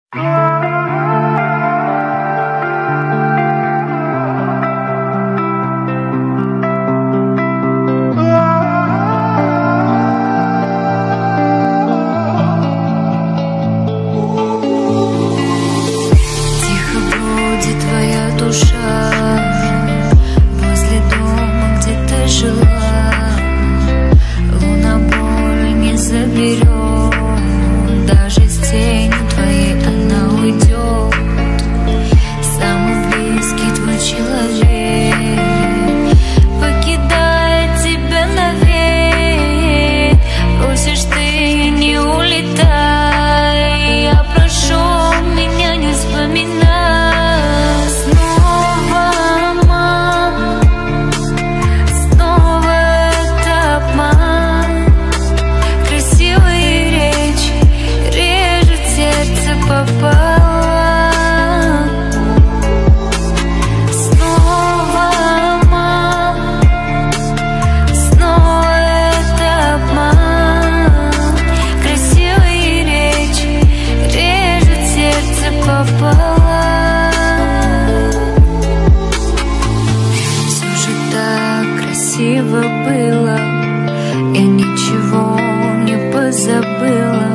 Красиво было, я ничего не позабыла.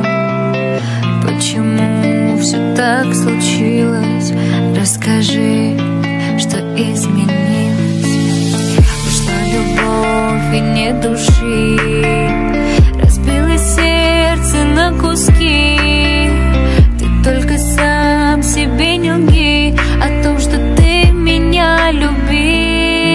Почему все так случилось? Расскажи, что изменилось. Ушла любовь и нет души, разбилось сердце на куски. Ты только сам себе не лги о том, что ты меня любил.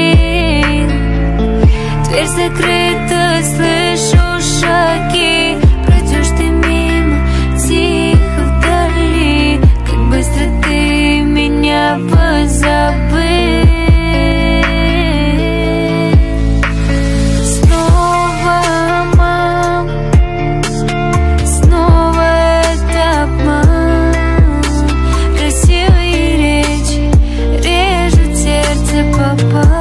Дверь закрыта, слышу шаги. Пройдешь ты мимо, тихо вдали. Как быстро ты меня позабыл. Снова обман, снова это обман. Красивые речи режут сердце пополам.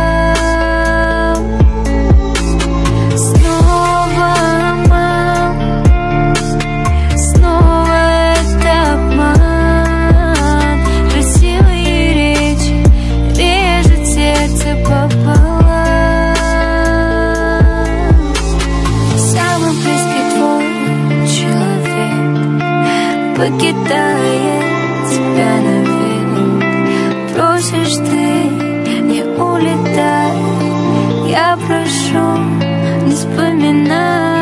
Покидает тебя навек. Просишь ты, не улетай. Я прошу, не вспоминай.